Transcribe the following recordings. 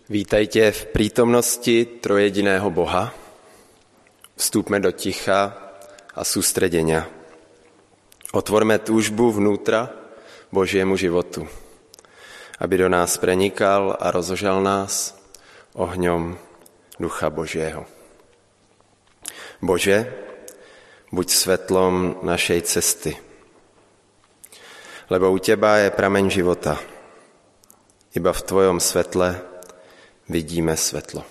Vítajte v prítomnosti trojjediného Boha. Vstúpme do ticha a sústredenia. Otvorme túžbu vnútra Božiemu životu, aby do nás prenikal a rozožal nás ohňom Ducha Božieho. Bože, buď svetlom našej cesty, lebo u Teba je prameň života. Iba v Tvojom svetle vidíme svetlo.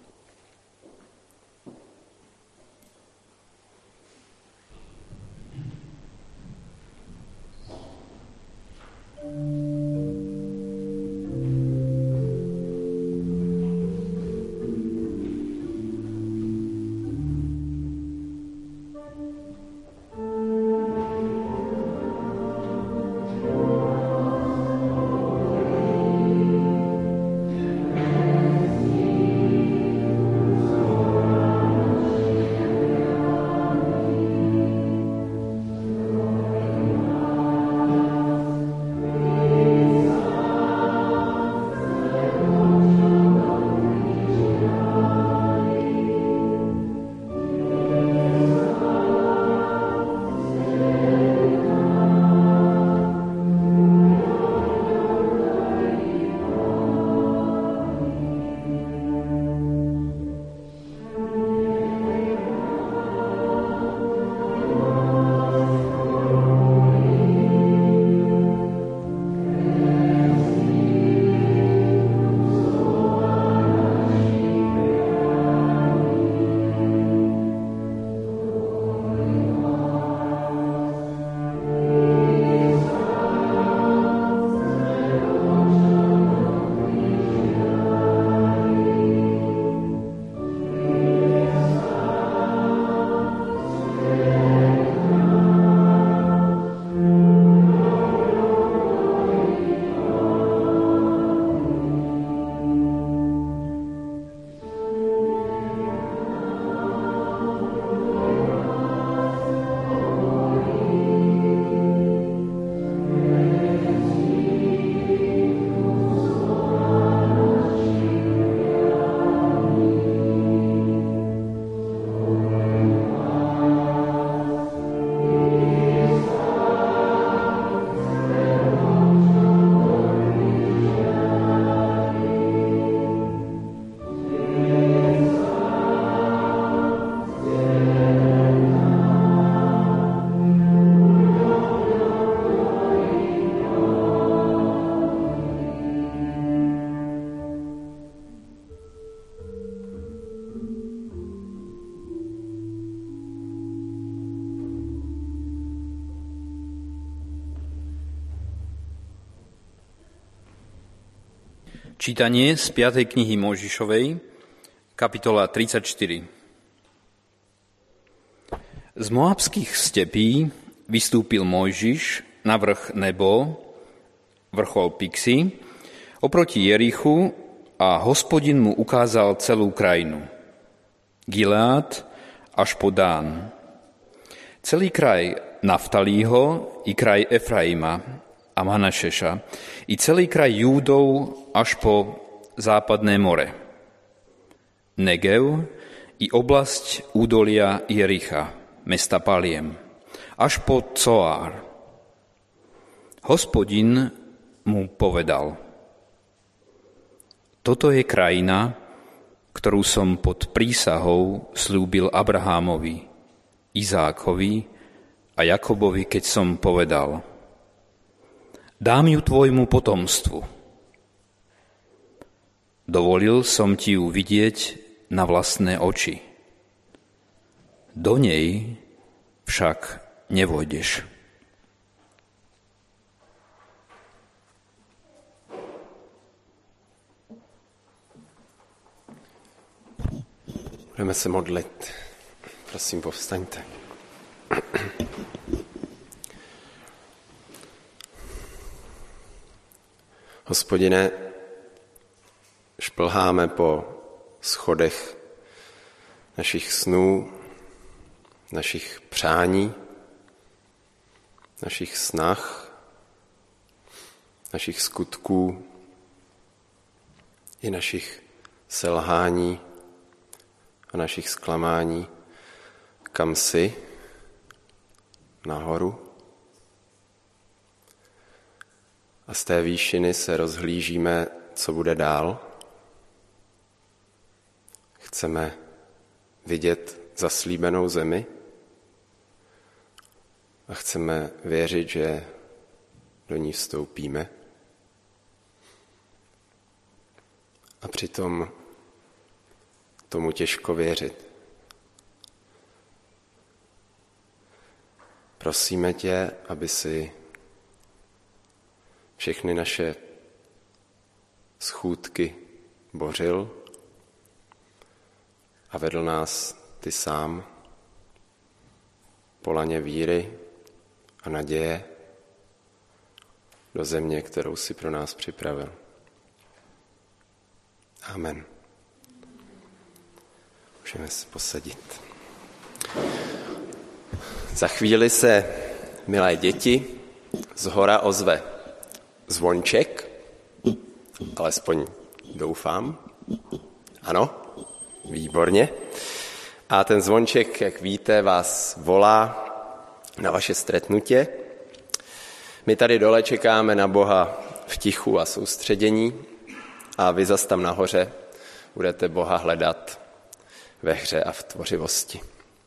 Čítanie z 5. knihy Mojžišovej, kapitola 34. Z moabských stepí vystúpil Mojžiš na vrch Nebo, vrchol Pixi, oproti Jerichu a Hospodin mu ukázal celú krajinu. Gilead až po Dán. Celý kraj Naftalího i kraj Efraima a Manašeša, i celý kraj Júdov až po západné more. Negev i oblasť údolia Jericha, mesta Paliem, až po Coár. Hospodin mu povedal: Toto je krajina, ktorú som pod prísahou sľúbil Abrahámovi, Izákovi a Jakobovi, keď som povedal: Dám ju tvojmu potomstvu. Dovolil som ti ju vidieť na vlastné oči. Do nej však nevojdeš. Budeme se modlit. Prosím, povstaňte. Hospodine, šplháme po schodech našich snů, našich přání, našich snah, našich skutků i našich selhání a našich zklamání, kam jsi, nahoru. A z té výšiny se rozhlížíme, co bude dál. Chceme vidět zaslíbenou zemi a chceme věřit, že do ní vstoupíme. A přitom tomu těžko věřit. Prosíme tě, aby si všechny naše schůdky bořil a vedl nás ty sám po laně víry a naděje do země, kterou si pro nás připravil. Amen. Můžeme se posadit. Za chvíli se, milé děti, zhora ozve zvonček, alespoň doufám. Ano, výborně. A ten zvonček, jak víte, vás volá na vaše stretnutě. My tady dole čekáme na Boha v tichu a soustředění a vy zas tam nahoře budete Boha hledat ve hře a v tvořivosti.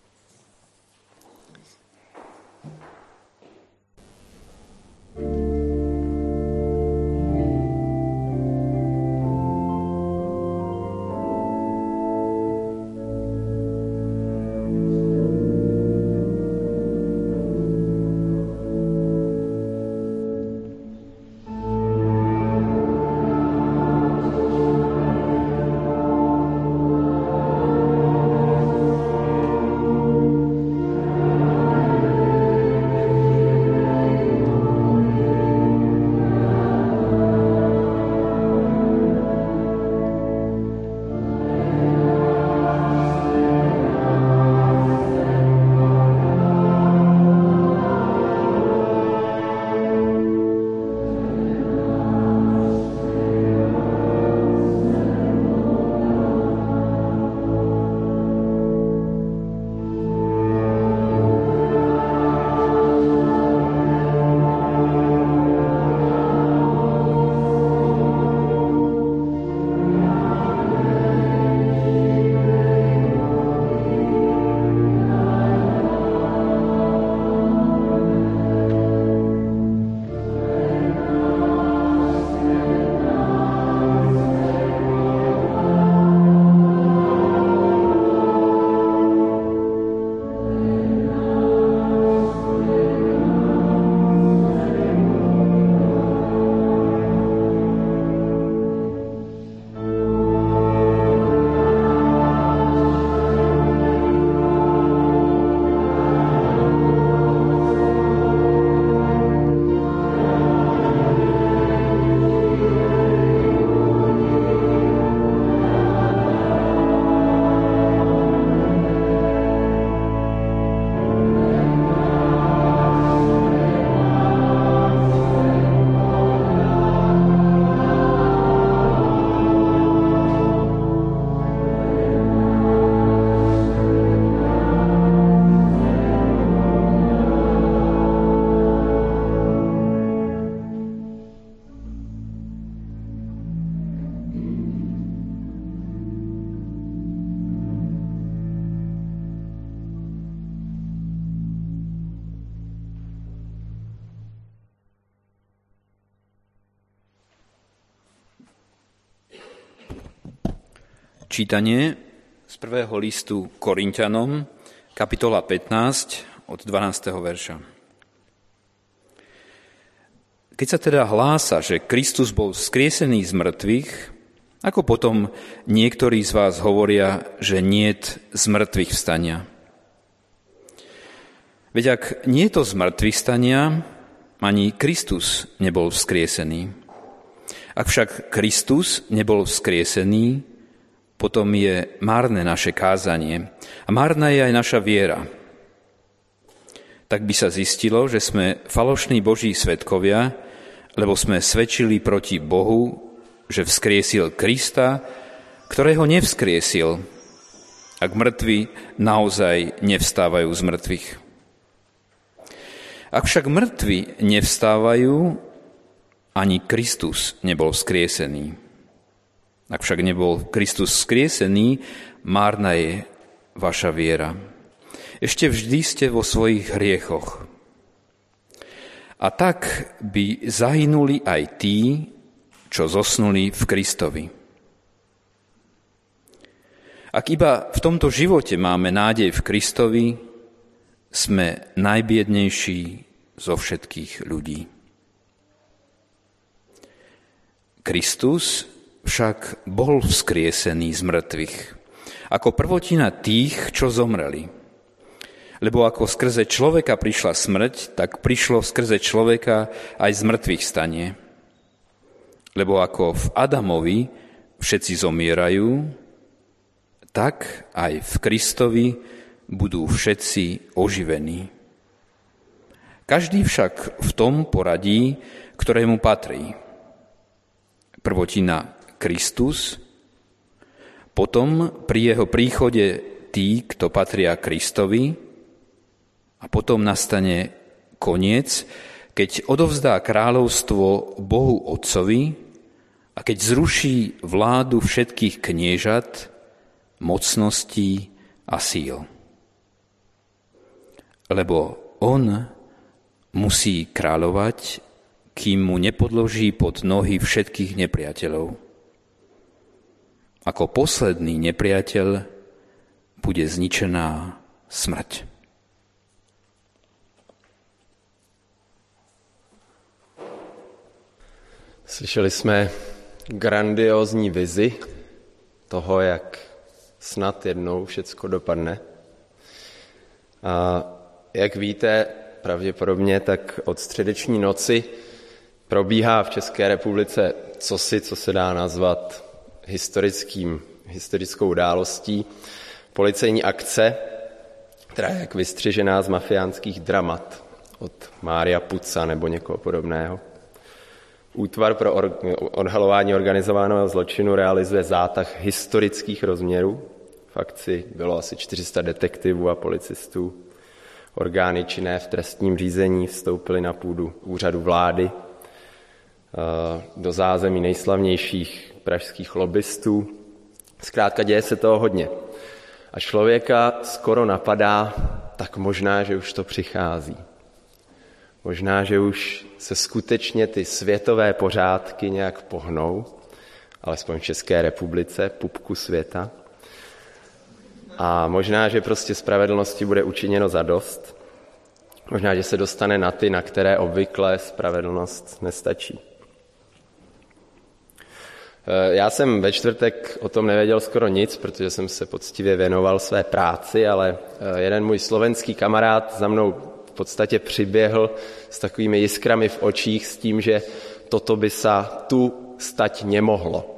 Čítanie z prvého listu Korinťanom, kapitola 15, od 12. verša. Keď sa teda hlása, že Kristus bol vzkriesený z mŕtvych, ako potom niektorí z vás hovoria, že niet z mŕtvych vstania? Veď ak nie je to z mŕtvych stania, ani Kristus nebol vzkriesený. Ak však Kristus nebol vzkriesený, potom je márne naše kázanie a márna je aj naša viera. Tak by sa zistilo, že sme falošní Boží svedkovia, lebo sme svedčili proti Bohu že vzkriesil Krista, ktorého nevzkriesil, ak mŕtvi naozaj nevstávajú z mŕtvych. Ak však mŕtvi nevstávajú, ani Kristus nebol vzkriesený. Ak však nebol Kristus vzkriesený, márna je vaša viera. Ešte vždy ste vo svojich hriechoch. A tak by zahynuli aj tí, čo zosnuli v Kristovi. Ak iba v tomto živote máme nádej v Kristovi, sme najbiednejší zo všetkých ľudí. Kristus však bol vzkriesený z mŕtvych, ako prvotina tých, čo zomreli. Lebo ako skrze človeka prišla smrť, tak prišlo skrze človeka aj z mŕtvych stanie. Lebo ako v Adamovi všetci zomierajú, tak aj v Kristovi budú všetci oživení. Každý však v tom poradí, ktorému patrí. Prvotina Kristus, potom pri jeho príchode tí, kto patria Kristovi, a potom nastane koniec, keď odovzdá kráľovstvo Bohu Otcovi a keď zruší vládu všetkých kniežat, mocností a síl. Lebo on musí kráľovať, kým mu nepodloží pod nohy všetkých nepriateľov. Ako posledný nepriateľ bude zničená smrť. Slyšeli jsme grandiózní vizi toho, jak snad jednou všecko dopadne. A jak víte, pravděpodobně, tak od středeční noci probíhá v České republice co se dá nazvat historickou událostí, policejní akce, která je jak vystřižená z mafiánských dramat od Mária Puca nebo někoho podobného. Útvar pro odhalování organizovaného zločinu realizuje zátah historických rozměrů. V akci bylo asi 400 detektivů a policistů. Orgány činné v trestním řízení vstoupily na půdu úřadu vlády, do zázemí nejslavnějších pražských lobbystů. Zkrátka děje se toho hodně. A člověka skoro napadá, tak možná, že už to přichází. Možná, že už se skutečně ty světové pořádky nějak pohnou, alespoň v České republice, pupku světa. A možná, že prostě spravedlnosti bude učiněno zadost. Možná, že se dostane na ty, na které obvykle spravedlnost nestačí. Já jsem ve čtvrtek o tom nevěděl skoro nic, protože jsem se poctivě věnoval své práci, ale jeden můj slovenský kamarád za mnou v podstatě přiběhl s takovými jiskrami v očích s tím, že toto by sa tu stať nemohlo.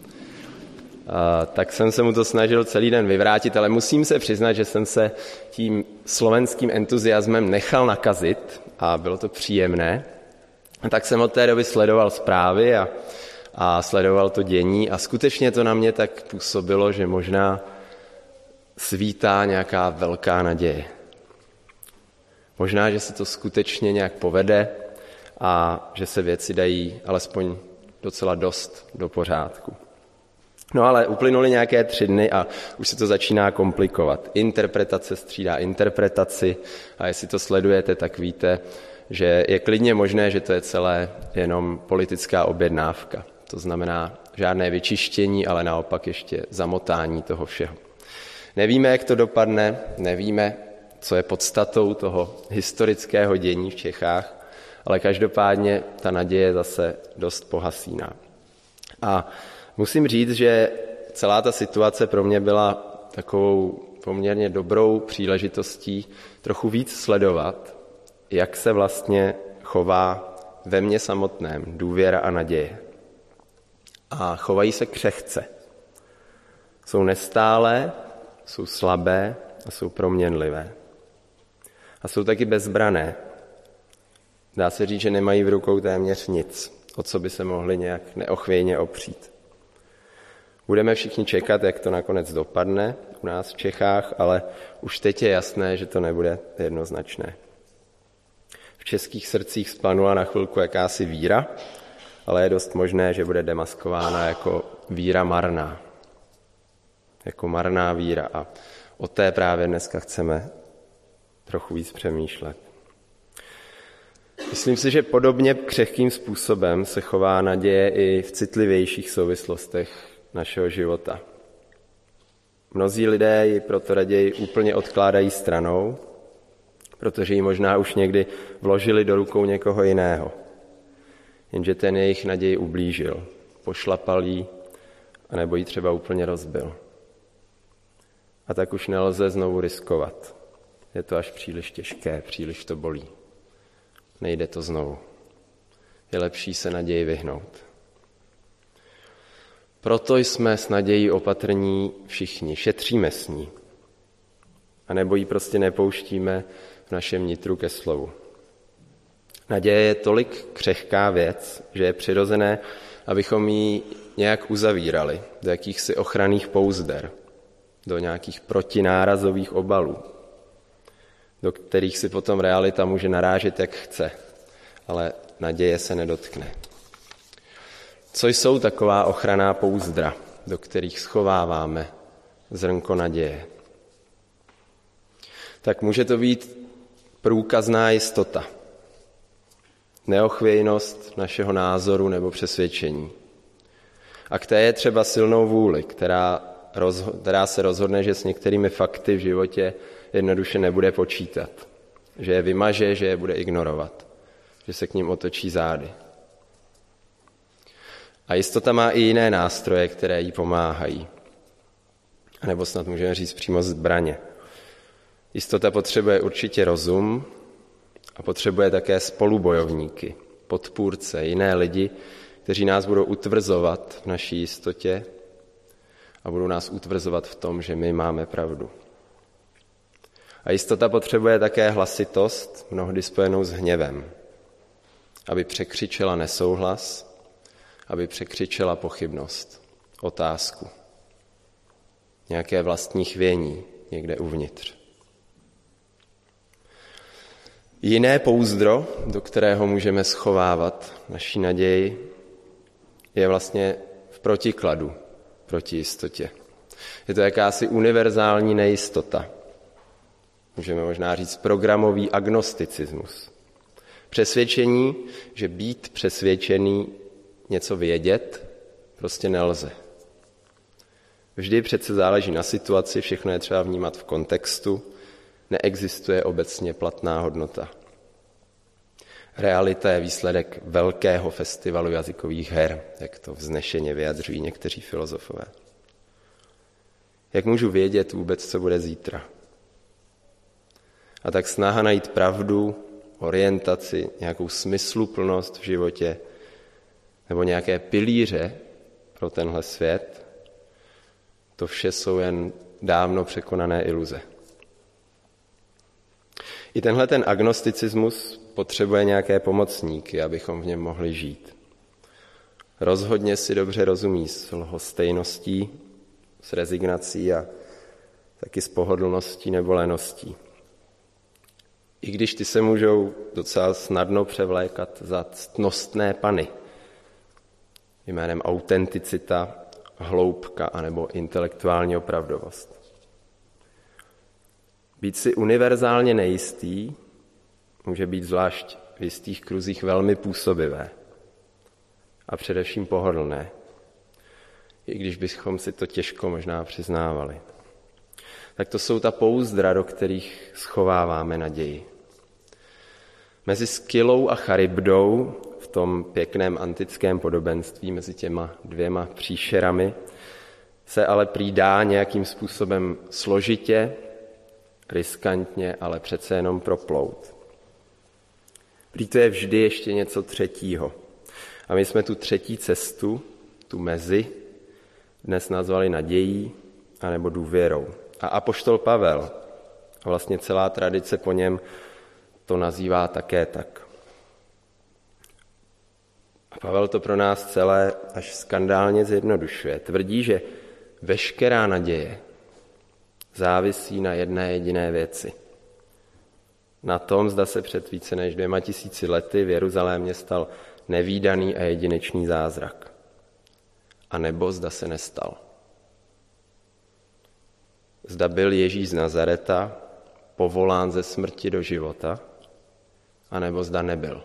Tak jsem se mu to snažil celý den vyvrátit, ale musím se přiznat, že jsem se tím slovenským entuziasmem nechal nakazit a bylo to příjemné. A tak jsem od té doby sledoval zprávy a sledoval to dění a skutečně to na mě tak působilo, že možná svítá nějaká velká naděje. Možná, že se to skutečně nějak povede a že se věci dají alespoň docela dost do pořádku. No ale uplynuly nějaké 3 dny a už se to začíná komplikovat. Interpretace střídá interpretaci a jestli to sledujete, tak víte, že je klidně možné, že to je celé jenom politická objednávka. To znamená žádné vyčištění, ale naopak ještě zamotání toho všeho. Nevíme, jak to dopadne, nevíme, co je podstatou toho historického dění v Čechách, ale každopádně ta naděje zase dost pohasíná. A musím říct, že celá ta situace pro mě byla takovou poměrně dobrou příležitostí trochu víc sledovat, jak se vlastně chová ve mně samotném důvěra a naděje. A chovají se křehce. Jsou nestálé, jsou slabé a jsou proměnlivé. A jsou taky bezbrané. Dá se říct, že nemají v rukou téměř nic. o co by se mohli nějak neochvějně opřít. Budeme všichni čekat, jak to nakonec dopadne u nás v Čechách, ale už teď je jasné, že to nebude jednoznačné. V českých srdcích splanula na chvilku jakási víra, ale je dost možné, že bude demaskována jako víra marná. Jako marná víra a o té právě dneska chceme trochu víc přemýšlet. Myslím si, že podobně křehkým způsobem se chová naděje i v citlivějších souvislostech našeho života. Mnozí lidé ji proto raději úplně odkládají stranou, protože ji možná už někdy vložili do rukou někoho jiného. Jenže ten jejich naději ublížil, pošlapal ji, anebo ji třeba úplně rozbil. A tak už nelze znovu riskovat. Je to až příliš těžké, příliš to bolí. Nejde to znovu. Je lepší se naději vyhnout. Proto jsme s nadějí opatrní všichni, šetříme s ní. A nebo ji prostě nepouštíme v našem nitru ke slovu. Naděje je tolik křehká věc, že je přirozené, abychom ji nějak uzavírali do jakýchsi ochranných pouzder, do nějakých protinárazových obalů, do kterých si potom realita může narážet, jak chce, ale naděje se nedotkne. Co jsou taková ochranná pouzdra, do kterých schováváme zrnko naděje? Tak může to být průkazná jistota, neochvějnost našeho názoru nebo přesvědčení. A k té je třeba silnou vůli, která se rozhodne, že s některými fakty v životě jednoduše nebude počítat, že je vymaže, že je bude ignorovat, že se k ním otočí zády. A jistota má i jiné nástroje, které jí pomáhají. A nebo snad můžeme říct přímo zbraně. Jistota potřebuje určitě rozum a potřebuje také spolubojovníky, podpůrce, jiné lidi, kteří nás budou utvrzovat v naší jistotě a budou nás utvrzovat v tom, že my máme pravdu. A jistota potřebuje také hlasitost, mnohdy spojenou s hněvem, aby překřičela nesouhlas, aby překřičela pochybnost, otázku, nějaké vlastní chvění někde uvnitř. Jiné pouzdro, do kterého můžeme schovávat naši naději, je vlastně v protikladu proti jistotě. Je to jakási univerzální nejistota. Můžeme možná říct programový agnosticismus. Přesvědčení, že být přesvědčený, něco vědět, prostě nelze. Vždy přece záleží na situaci, všechno je třeba vnímat v kontextu, neexistuje obecně platná hodnota. Realita je výsledek velkého festivalu jazykových her, jak to vznešeně vyjadřují někteří filozofové. Jak můžu vědět vůbec, co bude zítra? A tak snaha najít pravdu, orientaci, nějakou smysluplnost v životě nebo nějaké pilíře pro tenhle svět, to vše jsou jen dávno překonané iluze. I tenhle ten agnosticismus potřebuje nějaké pomocníky, abychom v něm mohli žít. Rozhodně si dobře rozumí s lhostejností, s rezignací a taky s pohodlností nebo leností. I když ty se můžou docela snadno převlékat za ctnostné pany jménem autenticita, hloubka anebo intelektuální opravdovost. Být si univerzálně nejistý může být zvlášť v jistých kruzích velmi působivé a především pohodlné, i když bychom si to těžko možná přiznávali. Tak to jsou ta pouzdra, do kterých schováváme naději. Mezi Skylou a Charybdou, v tom pěkném antickém podobenství mezi těma dvěma příšerami, se ale prý dá nějakým způsobem složitě, riskantně, ale přece jenom proplout. Prý to je vždy ještě něco třetího. A my jsme tu třetí cestu, tu mezi, dnes nazvali nadějí anebo důvěrou. A apoštol Pavel, a vlastně celá tradice po něm, to nazývá také tak. Pavel to pro nás celé až skandálně zjednodušuje. Tvrdí, že veškerá naděje závisí na jedné jediné věci. Na tom, zda se před více než 2000 lety v Jeruzalémě stal nevídaný a jedinečný zázrak. A nebo zda se nestal. Zda byl Ježíš z Nazareta povolán ze smrti do života, anebo zda nebyl.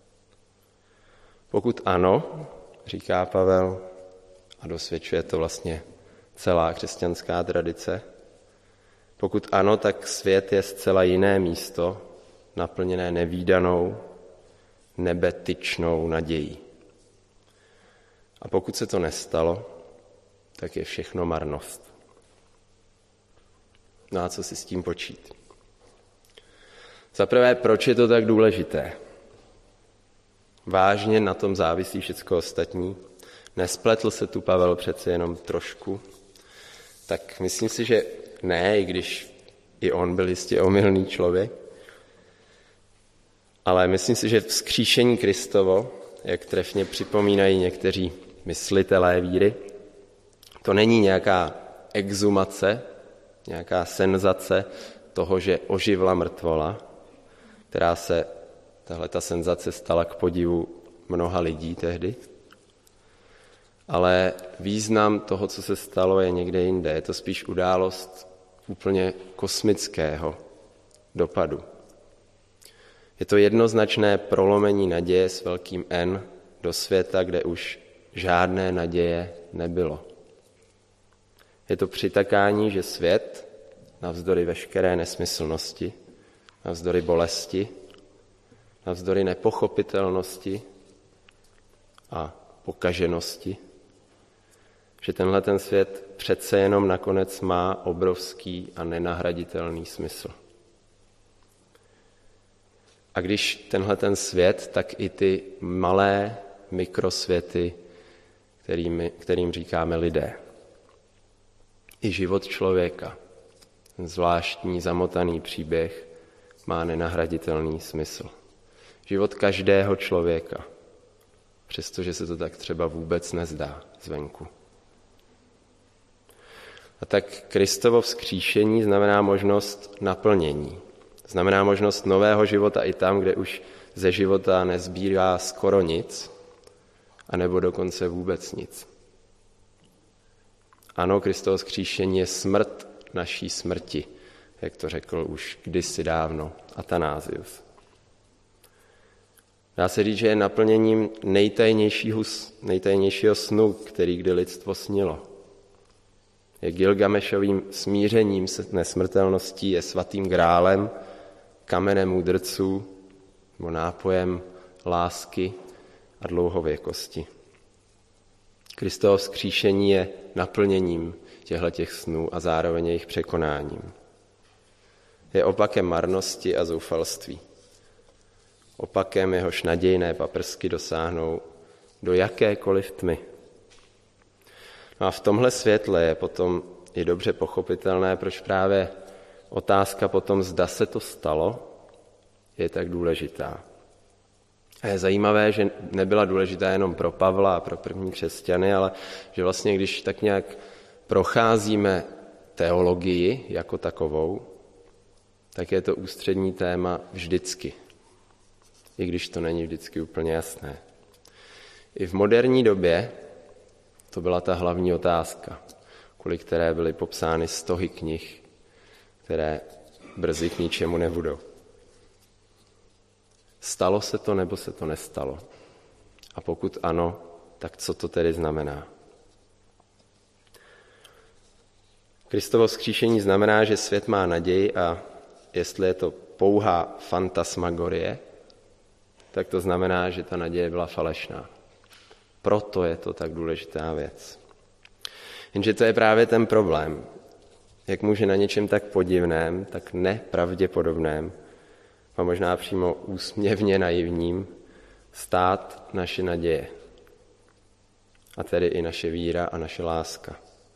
Pokud ano, říká Pavel, a dosvědčuje to vlastně celá křesťanská tradice, pokud ano, tak svět je zcela jiné místo, naplněné nevídanou, nebetyčnou nadějí. A pokud se to nestalo, tak je všechno marnost. No a co si s tím počít? Za prvé, proč je to tak důležité? Vážně na tom závisí všecko ostatní. Nespletl se tu Pavel přece jenom trošku. Tak myslím si, že ne, i když i on byl jistě omylný člověk. Ale myslím si, že vzkříšení Kristovo, jak trefně připomínají někteří myslitelé víry, to není nějaká exhumace, nějaká senzace toho, že oživla mrtvola, která se, tahleta senzace stala k podivu mnoha lidí tehdy, ale význam toho, co se stalo, je někde jinde. Je to spíš událost úplně kosmického dopadu. Je to jednoznačné prolomení naděje s velkým N do světa, kde už žádné naděje nebylo. Je to přitakání, že svět, navzdory veškeré nesmyslnosti, navzdory bolesti, navzdory nepochopitelnosti a pokaženosti, že tenhle ten svět přece jenom nakonec má obrovský a nenahraditelný smysl. A když tenhle ten svět, tak i ty malé mikrosvěty, kterým říkáme lidé. I život člověka, ten zvláštní zamotaný příběh, má nenahraditelný smysl. Život každého člověka, přestože se to tak třeba vůbec nezdá zvenku. A tak Kristovo vzkříšení znamená možnost naplnění. Znamená možnost nového života i tam, kde už ze života nezbývá skoro nic, anebo dokonce vůbec nic. Ano, Kristovo vzkříšení je smrt naší smrti, jak to řekl už kdysi dávno Atanázius. Dá se říct, že je naplněním nejtajnějšího snu, který kdy lidstvo snilo. Je Gilgamešovým smířením se nesmrtelností, je svatým grálem, kamenem mudrců, nebo nápojem lásky a dlouhověkosti. Kristovo vzkříšení je naplněním těchto snů a zároveň jejich překonáním. Je opakem marnosti a zoufalství. Opakem, jehož nadějné paprsky dosáhnou do jakékoliv tmy. No a v tomhle světle je potom i dobře pochopitelné, proč právě otázka potom, zda se to stalo, je tak důležitá. A je zajímavé, že nebyla důležitá jenom pro Pavla a pro první křesťany, ale že vlastně, když tak nějak procházíme teologii jako takovou, tak je to ústřední téma vždycky. I když to není vždycky úplně jasné. I v moderní době to byla ta hlavní otázka, kvůli které byly popsány stohy knih, které brzy k ničemu nebudou. Stalo se to, nebo se to nestalo? A pokud ano, tak co to tedy znamená? Kristovo vzkříšení znamená, že svět má naději a jestli je to pouhá fantasmagorie, tak to znamená, že ta naděje byla falešná. Proto je to tak důležitá věc. Jenže to je právě ten problém. Jak může na něčem tak podivném, tak nepravděpodobném a možná přímo úsměvně naivním stát naše naděje. A tedy i naše víra a naše láska.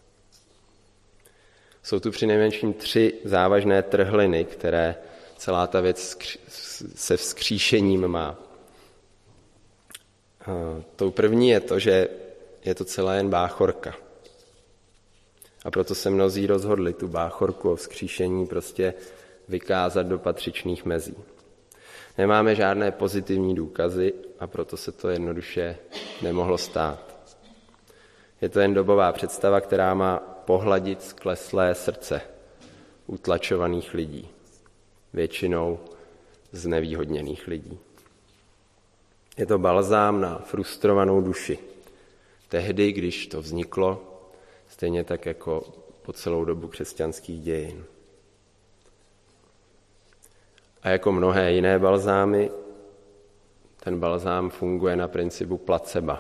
Jsou tu přinejmenším 3 závažné trhliny, které celá ta věc se vzkříšením má. Tou první je to, že je to celé jen báchorka. A proto se mnozí rozhodli tu báchorku o vzkříšení prostě vykázat do patřičných mezí. Nemáme žádné pozitivní důkazy a proto se to jednoduše nemohlo stát. Je to jen dobová představa, která má pohladit skleslé srdce utlačovaných lidí, většinou znevýhodněných lidí. Je to balzám na frustrovanou duši. Tehdy, když to vzniklo, stejně tak jako po celou dobu křesťanských dějin. A jako mnohé jiné balzámy, ten balzám funguje na principu placebo.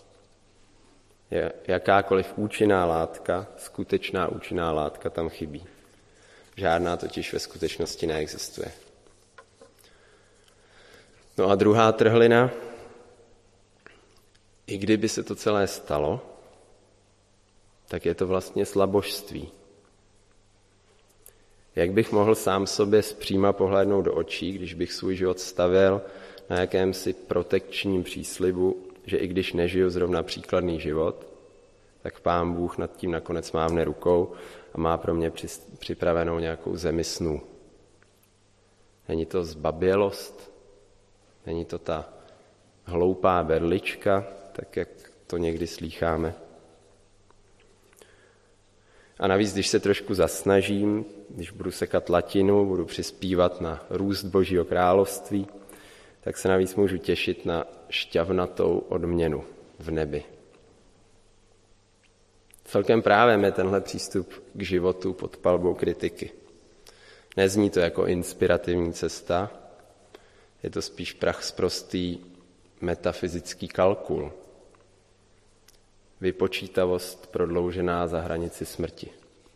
Jakákoliv účinná látka, skutečná účinná látka tam chybí. Žádná totiž ve skutečnosti neexistuje. No a druhá trhlina, i kdyby se to celé stalo, tak je to vlastně slabožství. Jak bych mohl sám sobě zpříma pohlédnout do očí, když bych svůj život stavěl na jakémsi protekčním příslibu, že i když nežiju zrovna příkladný život, tak Pán Bůh nad tím nakonec mávne rukou a má pro mě připravenou nějakou zemi snů. Není to zbabělost, není to ta hloupá berlička, tak jak to někdy slýcháme. A navíc, když se trošku zasnažím, když budu sekat latinu, budu přispívat na růst Božího království, tak se navíc můžu těšit na šťavnatou odměnu v nebi. Celkem právem je tenhle přístup k životu pod palbou kritiky. Nezní to jako inspirativní cesta, je to spíš prachsprostý metafyzický kalkul. Vypočítavost prodloužená za hranici smrti.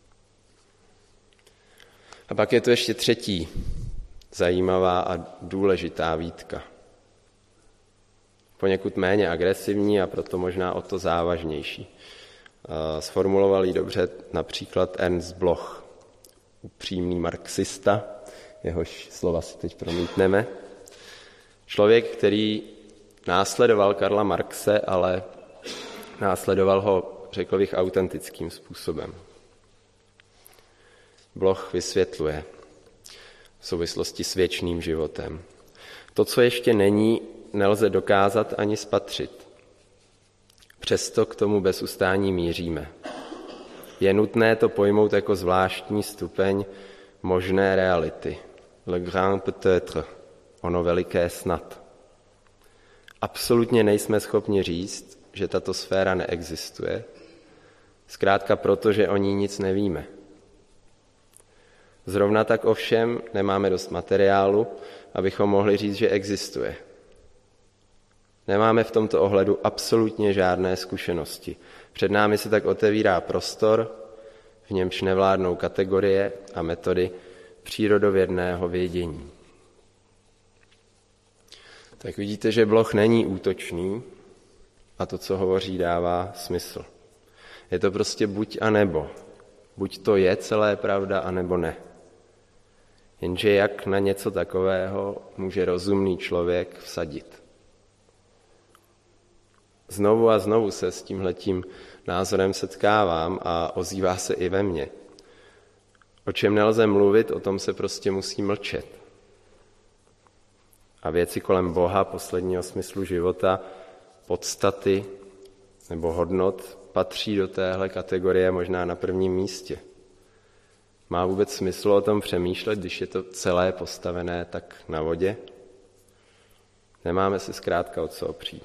A pak je tu ještě třetí zajímavá a důležitá výtka. Poněkud méně agresivní a proto možná o to závažnější. Sformuloval ji dobře například Ernst Bloch, upřímný marxista, jehož slova si teď promítneme. Člověk, který následoval Karla Marxe, ale následoval ho, řekl bych, autentickým způsobem. Bloch vysvětluje v souvislosti s věčným životem. To, co ještě není, nelze dokázat ani spatřit. Přesto k tomu bez ustání míříme. Je nutné to pojmout jako zvláštní stupeň možné reality. Le grand peut-être, ono veliké snad. Absolutně nejsme schopni říct, že tato sféra neexistuje, zkrátka proto, že o ní nic nevíme. Zrovna tak ovšem nemáme dost materiálu, abychom mohli říct, že existuje. Nemáme v tomto ohledu absolutně žádné zkušenosti. Před námi se tak otevírá prostor, v němž nevládnou kategorie a metody přírodovědného vědění. Tak vidíte, že Bloch není útočný a to, co hovoří, dává smysl. Je to prostě buď a nebo. Buď to je celé pravda, anebo ne. Jenže jak na něco takového může rozumný člověk vsadit? Znovu a znovu se s tímhletím názorem setkávám a ozývá se i ve mně. O čem nelze mluvit, o tom se prostě musí mlčet. A věci kolem Boha, posledního smyslu života, podstaty nebo hodnot patří do téhle kategorie možná na prvním místě. Má vůbec smysl o tom přemýšlet, když je to celé postavené tak na vodě? Nemáme se zkrátka o co opřít.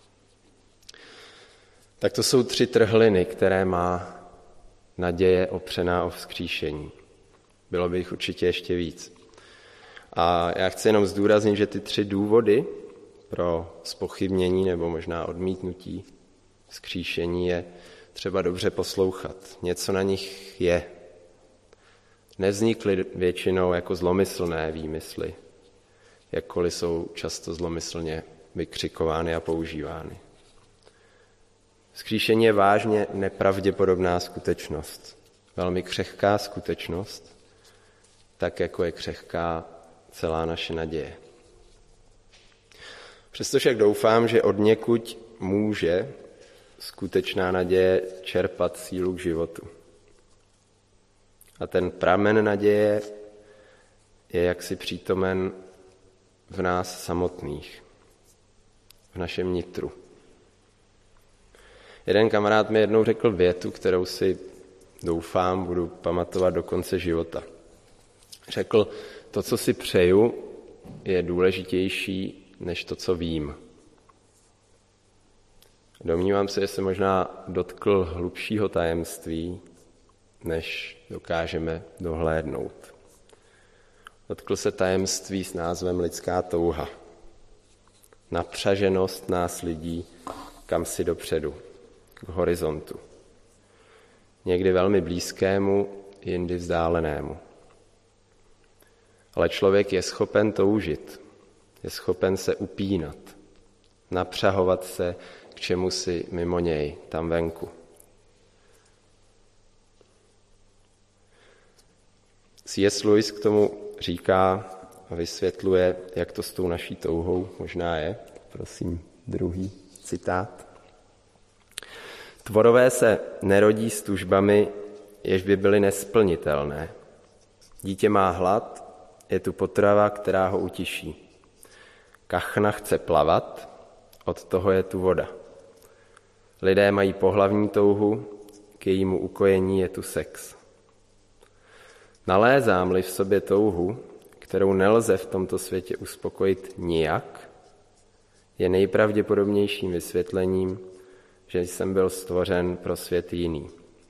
Tak to jsou 3 trhliny, které má naděje opřená o vzkříšení. Bylo by jich určitě ještě víc. A já chci jenom zdůraznit, že ty 3 důvody pro zpochybnění nebo možná odmítnutí vzkříšení je třeba dobře poslouchat. Něco na nich je. Nevznikly většinou jako zlomyslné výmysly, jakkoliv jsou často zlomyslně vykřikovány a používány. Vzkříšení je vážně nepravděpodobná skutečnost, velmi křehká skutečnost, tak jako je křehká celá naše naděje. Přesto však doufám, že odněkud může skutečná naděje čerpat sílu k životu. A ten pramen naděje je jaksi přítomen v nás samotných, v našem nitru. Jeden kamarád mi jednou řekl větu, kterou si, doufám, budu pamatovat do konce života. Řekl, to, co si přeju, je důležitější než to, co vím. Domnívám se, že se možná dotkl hlubšího tajemství, než dokážeme dohlédnout. Dotkl se tajemství s názvem lidská touha. Napřaženost nás lidí kamsi dopředu, k horizontu. Někdy velmi blízkému, jindy vzdálenému. Ale člověk je schopen toužit, je schopen se upínat, napřahovat se k čemusi mimo něj, tam venku. C.S. Lewis k tomu říká a vysvětluje, jak to s tou naší touhou možná je. Prosím, druhý citát. Tvorové se nerodí s tužbami, jež by byly nesplnitelné. Dítě má hlad, je tu potrava, která ho utiší. Kachna chce plavat, od toho je tu voda. Lidé mají pohlavní touhu, k jejímu ukojení je tu sex. Nalézám-li v sobě touhu, kterou nelze v tomto světě uspokojit nijak, je nejpravděpodobnějším vysvětlením, že jsem byl stvořen pro svět jiný.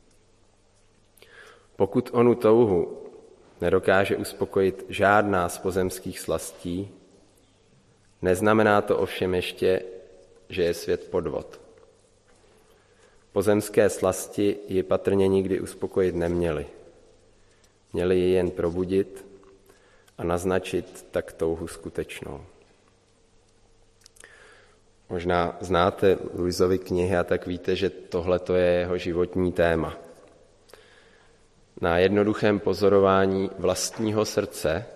Pokud onu touhu nedokáže uspokojit žádná z pozemských slastí, neznamená to ovšem ještě, že je svět podvod. Pozemské slasti ji patrně nikdy uspokojit neměly. Měli ji jen probudit a naznačit tak touhu skutečnou. Možná znáte Lewisovy knihy a tak víte, že tohle je jeho životní téma. Na jednoduchém pozorování vlastního srdce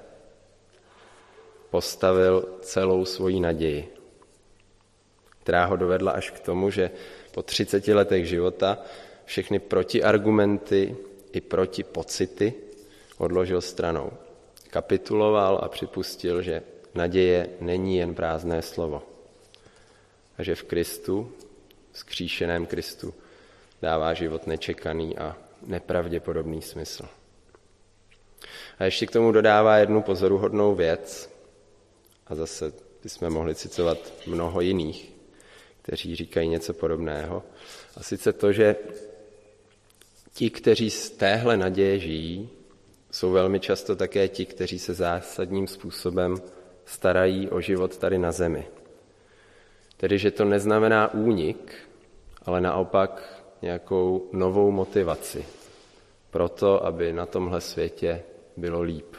postavil celou svoji naději, která ho dovedla až k tomu, že po 30 letech života všechny protiargumenty i protipocity odložil stranou. Kapituloval a připustil, že naděje není jen prázdné slovo. A že v Kristu, vzkříšeném Kristu, dává život nečekaný a nepravděpodobný smysl. A ještě k tomu dodává jednu pozoruhodnou věc, a zase bychom mohli citovat mnoho jiných, kteří říkají něco podobného. A sice to, že ti, kteří z téhle naděje žijí, jsou velmi často také ti, kteří se zásadním způsobem starají o život tady na zemi. Tedy, že to neznamená únik, ale naopak nějakou novou motivaci pro to, aby na tomhle světě bylo líp.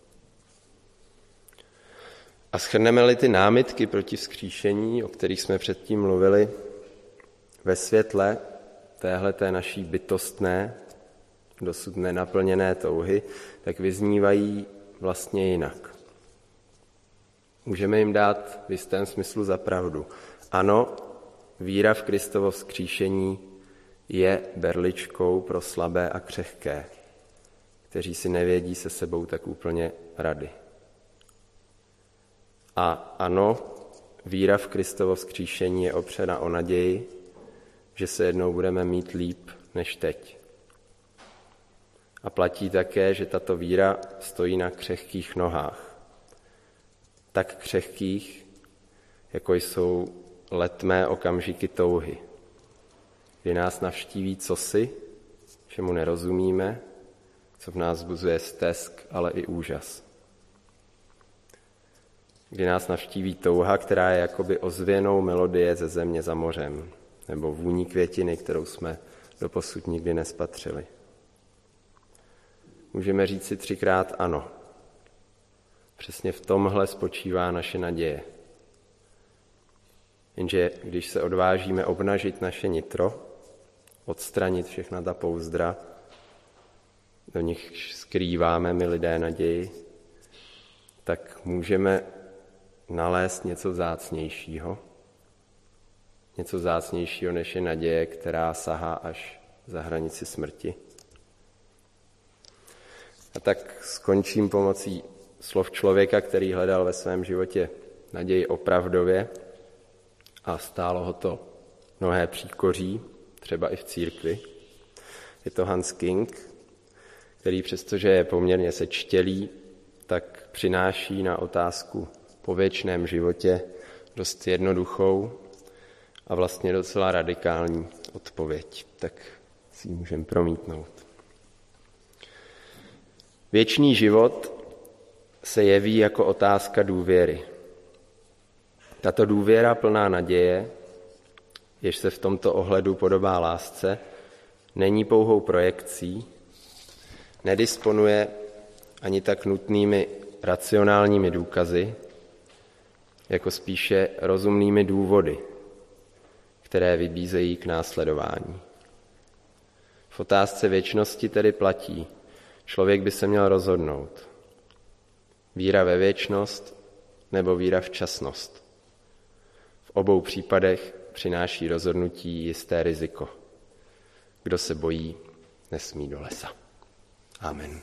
A shrneme-li ty námitky proti vzkříšení, o kterých jsme předtím mluvili, ve světle téhleté naší bytostné, dosud nenaplněné touhy, tak vyznívají vlastně jinak. Můžeme jim dát v jistém smyslu za pravdu. Ano, víra v Kristovo vzkříšení je berličkou pro slabé a křehké, kteří si nevědí se sebou tak úplně rady. A ano, víra v Kristovo vzkříšení je opřena o naději, že se jednou budeme mít líp než teď. A platí také, že tato víra stojí na křehkých nohách. Tak křehkých, jako jsou letmé okamžiky touhy, kdy nás navštíví cosi, čemu nerozumíme, co v nás vzbuzuje stesk, ale i úžas. Kdy nás navštíví touha, která je jakoby ozvěnou melodie ze země za mořem, nebo vůní květiny, kterou jsme doposud nikdy nespatřili. Můžeme říct si 3krát ano. Přesně v tomhle spočívá naše naděje. Jenže když se odvážíme obnažit naše nitro, odstranit všechna ta pouzdra, do nich skrýváme my lidé naději, tak můžeme nalézt něco vzácnějšího. Něco vzácnějšího, než je naděje, která sahá až za hranici smrti. A tak skončím pomocí slov člověka, který hledal ve svém životě naději opravdově a stálo ho to mnohé příkoří, třeba i v církvi. Je to Hans King, který přestože je poměrně sečtělý, tak přináší na otázku po věčném životě dost jednoduchou a vlastně docela radikální odpověď. Tak si ji můžeme promítnout. Věčný život se jeví jako otázka důvěry. Tato důvěra plná naděje, jež se v tomto ohledu podobá lásce, není pouhou projekcí, nedisponuje ani tak nutnými racionálními důkazy, jako spíše rozumnými důvody, které vybízejí k následování. V otázce věčnosti tedy platí, člověk by se měl rozhodnout. Víra ve věčnost nebo víra v časnost. V obou případech přináší rozhodnutí jisté riziko. Kdo se bojí, nesmí do lesa. Amen.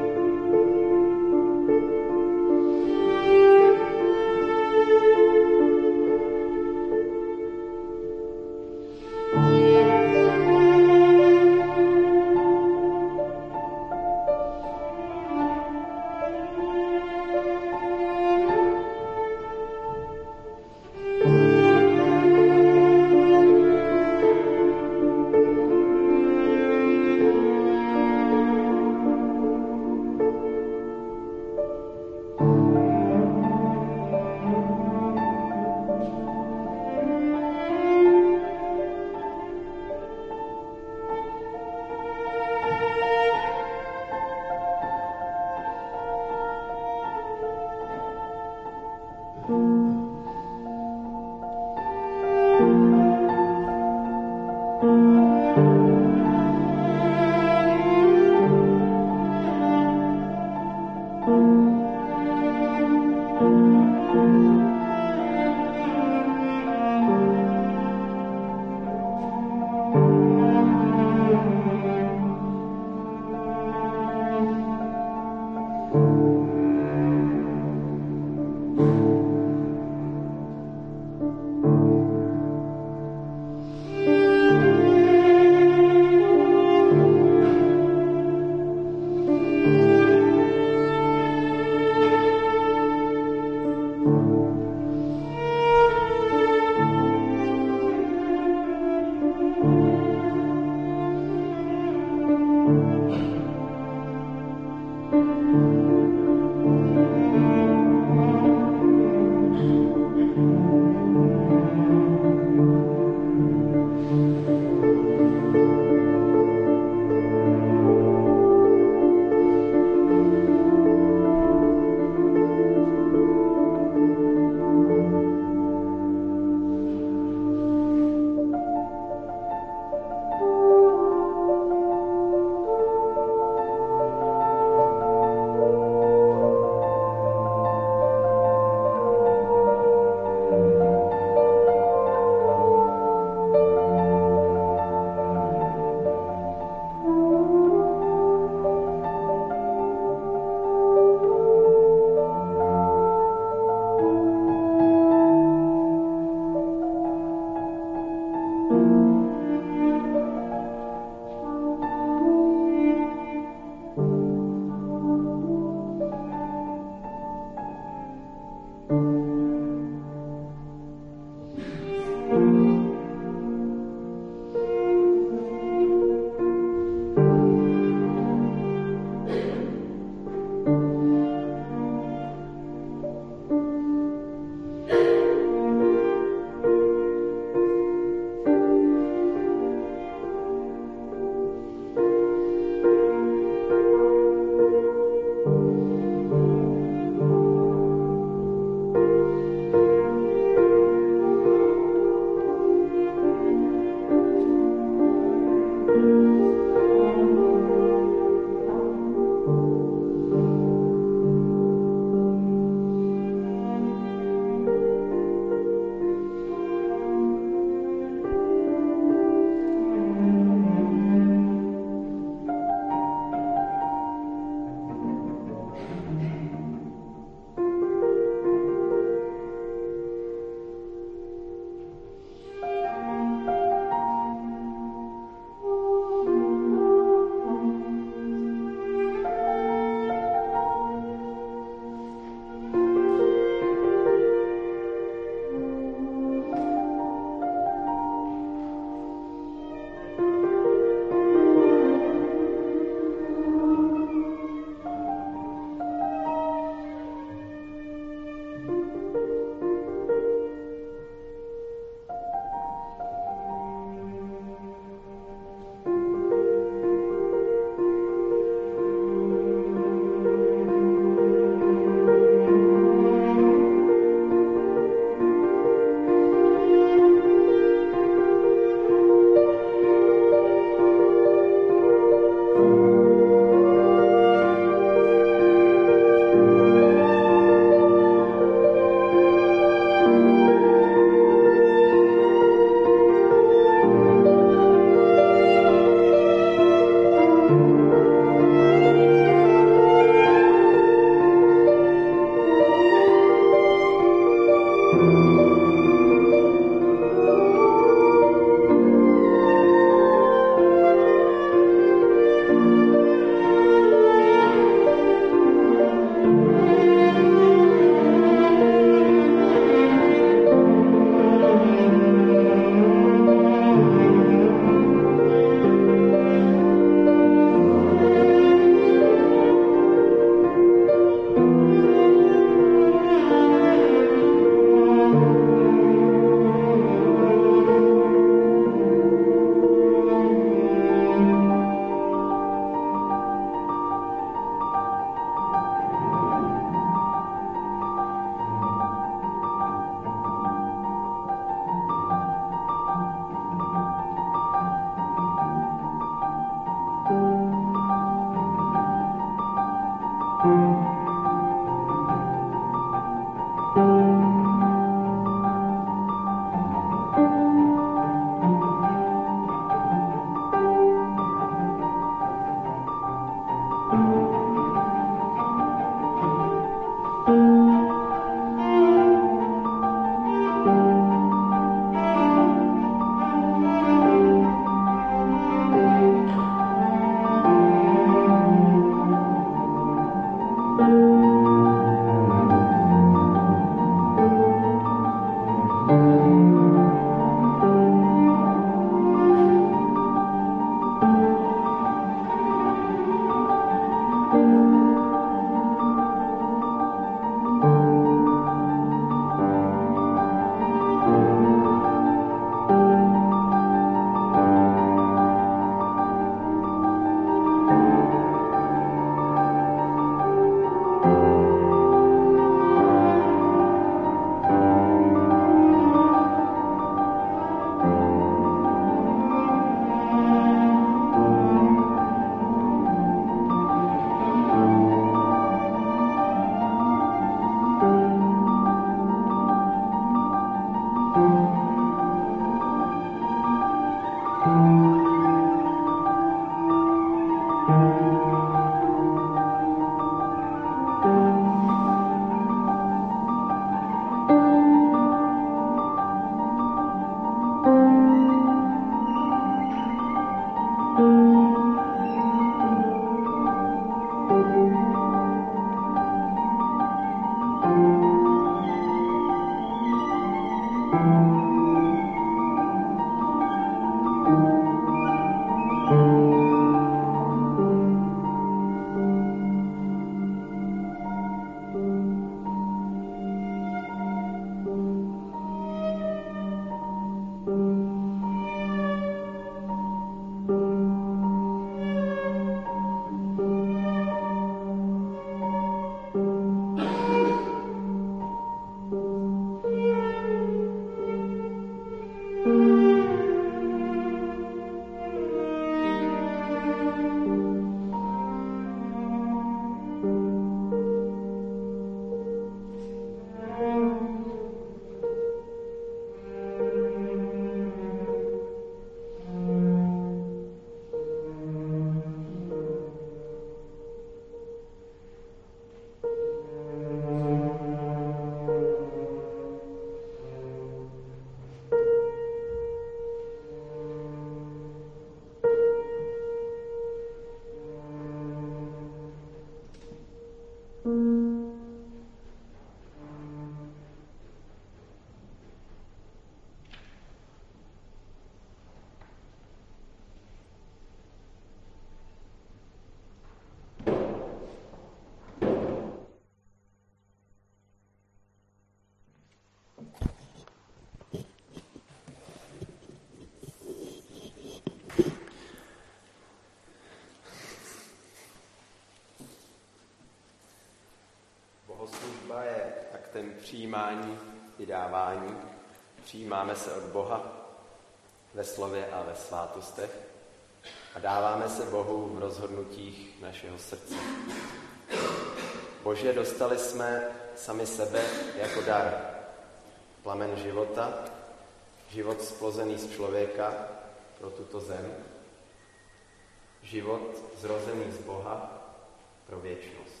Bohoslužba je aktem přijímání i dávání. Přijímáme se od Boha ve slově a ve svátostech a dáváme se Bohu v rozhodnutích našeho srdce. Bože, dostali jsme sami sebe jako dar. Plamen života, život splozený z člověka pro tuto zem, život zrozený z Boha pro věčnost.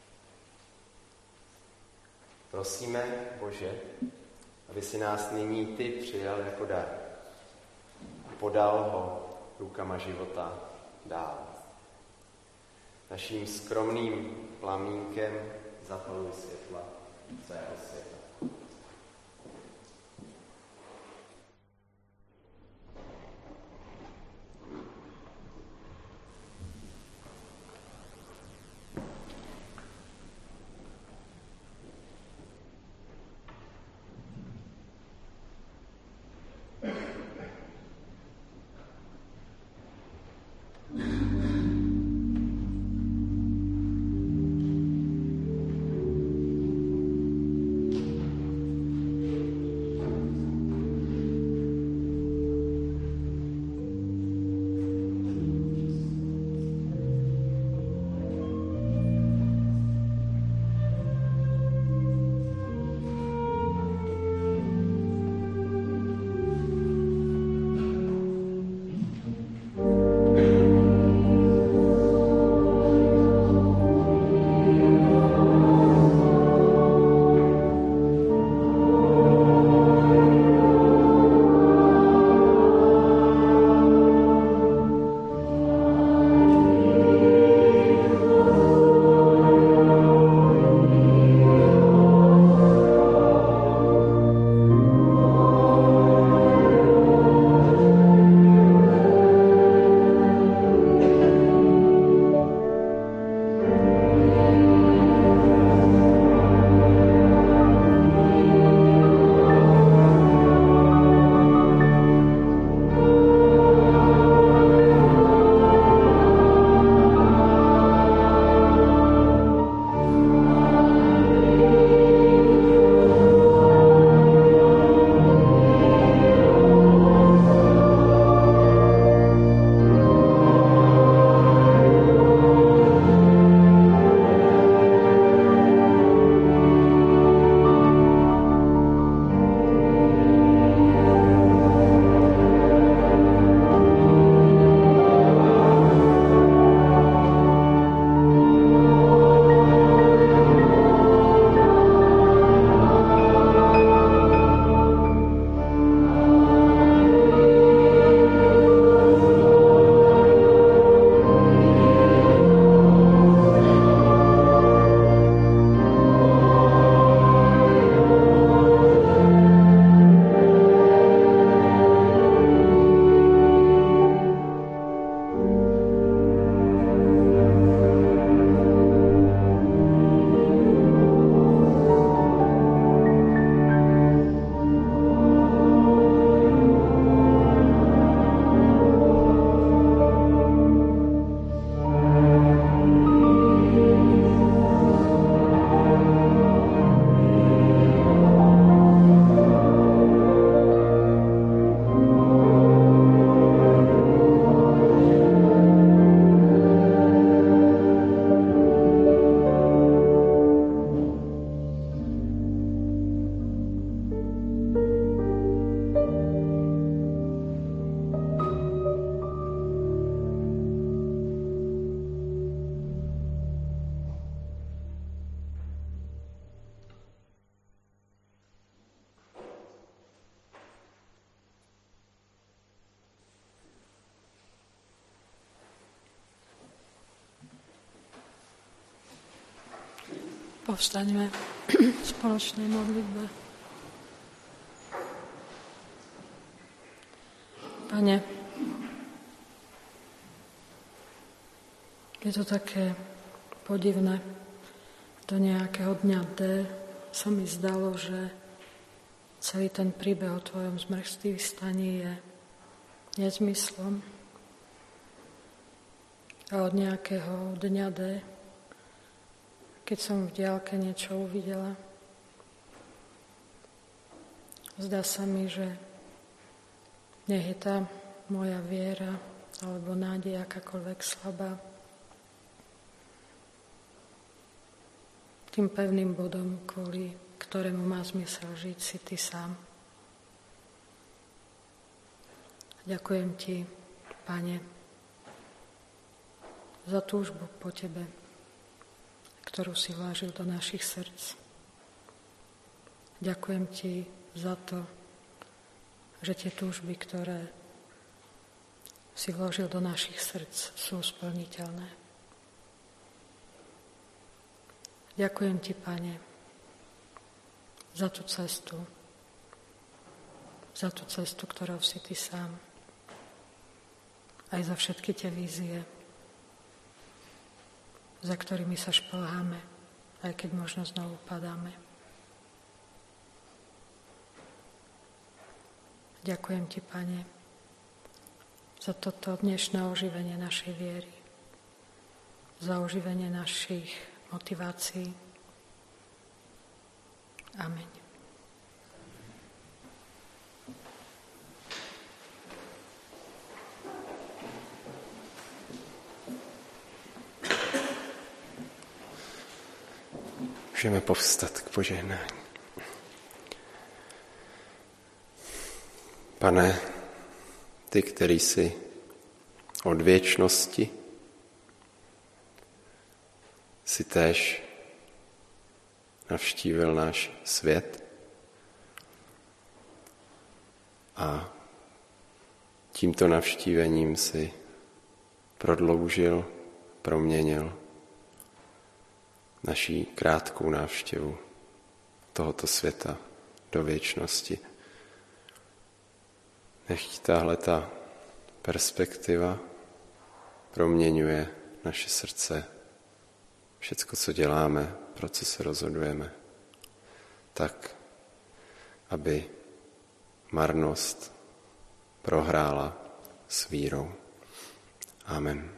Prosíme, Bože, aby si nás nyní Ty přijal jako dar a podal ho rukama života dál. Naším skromným plamínkem zapaluj světla celého světa. Povstaňme v spoločnej modlitbe. Pane, je to také podivné. Do nejakého dňa D sa mi zdalo, že celý ten príbeh o tvojom zmŕtvýchvstaní je nezmyslom. A od nejakého dňa D keď som v diaľke niečo uvidela. Zdá sa mi, že nech je tá moja viera alebo nádej akákoľvek slabá, tým pevným bodom, kvôli ktorému má zmysel žiť, si Ty sám. Ďakujem Ti, Pane, za túžbu po Tebe, ktorú si vložil do našich srdc. Ďakujem Ti za to, že tie túžby, ktoré si vložil do našich srdc, sú splniteľné. Ďakujem Ti, Pane, za tú cestu, ktorou si Ty sám, aj za všetky tie vízie, za ktorými sa šplháme, aj keď možno znovu padáme. Ďakujem Ti, Pane, za toto dnešné oživenie našej viery, za oživenie našich motivácií. Amen. Můžeme povstat k požehnání. Pane, Ty, který jsi od věčnosti, si též navštívil náš svět a tímto navštívením si prodloužil, proměnil naší krátkou návštěvu tohoto světa do věčnosti. Nechť tahleta perspektiva proměňuje naše srdce, všecko, co děláme, pro co se rozhodujeme, tak, aby marnost prohrála s vírou. Amen.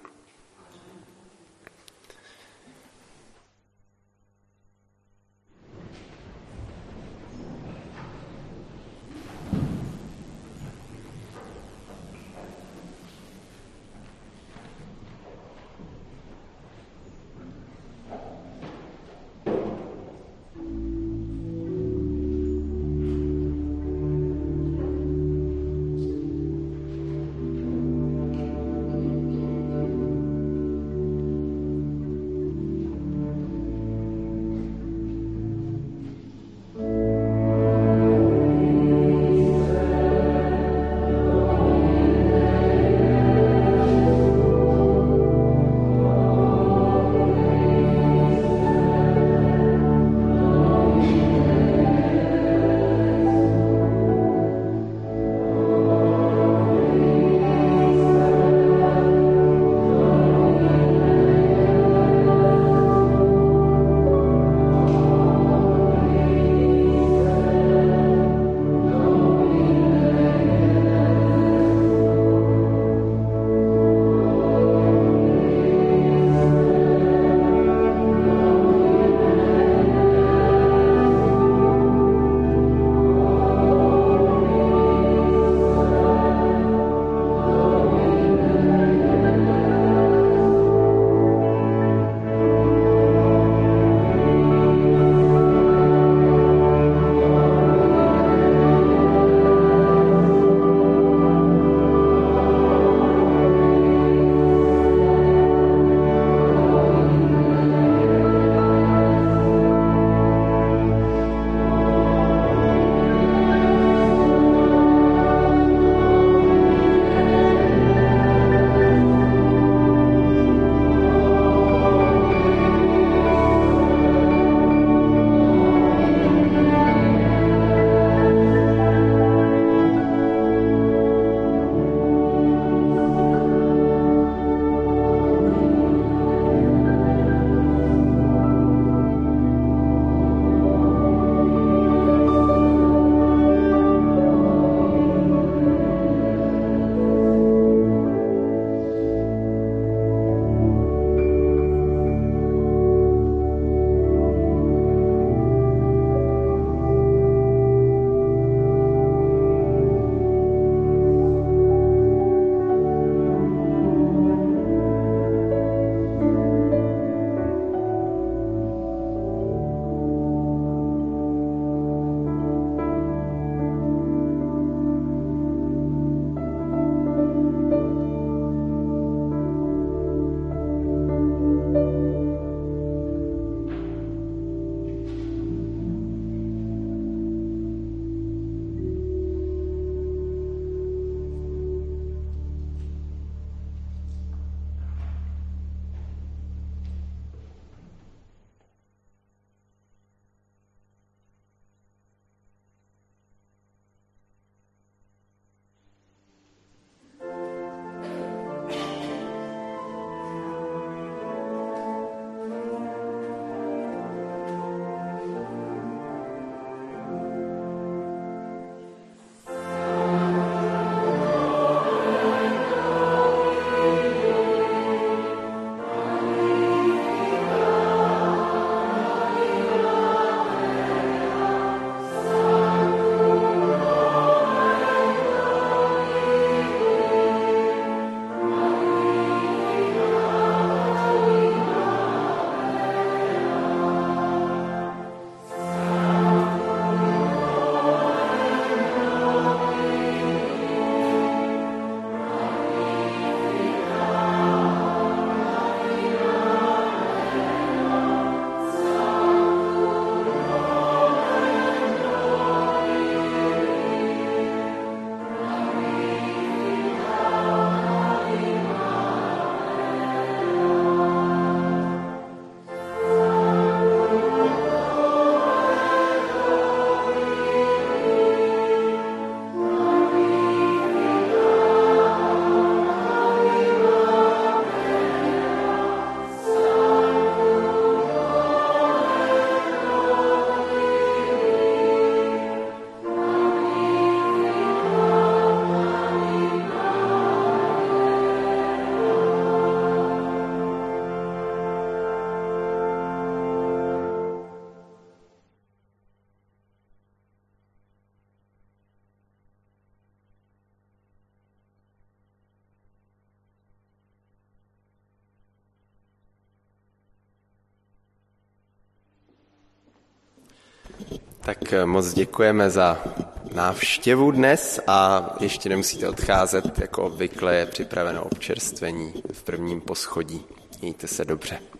Tak moc děkujeme za návštěvu dnes a ještě nemusíte odcházet, jako obvykle je připraveno občerstvení v prvním poschodí. Mějte se dobře.